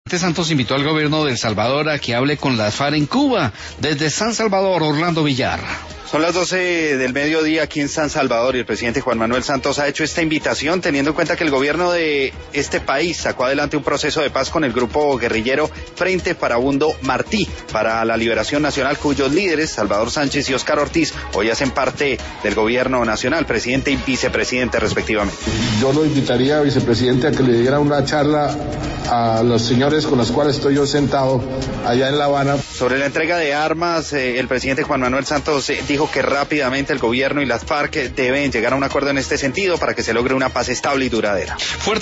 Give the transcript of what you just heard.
Santos invitó al gobierno de El Salvador a que hable con las FARC en Cuba. Desde San Salvador, Orlando Villar. Son las 12 del mediodía aquí en San Salvador y el presidente Juan Manuel Santos ha hecho esta invitación teniendo en cuenta que el gobierno de este país sacó adelante un proceso de paz con el grupo guerrillero Frente Farabundo Martí para la Liberación Nacional, cuyos líderes, Salvador Sánchez y Óscar Ortiz, hoy hacen parte del gobierno nacional, presidente y vicepresidente respectivamente. Yo lo invitaría, vicepresidente, a que le diera una charla a los señores con los cuales estoy yo sentado allá en La Habana. Sobre la entrega de armas, el presidente Juan Manuel Santos dijo que rápidamente el gobierno y las FARC deben llegar a un acuerdo en este sentido para que se logre una paz estable y duradera.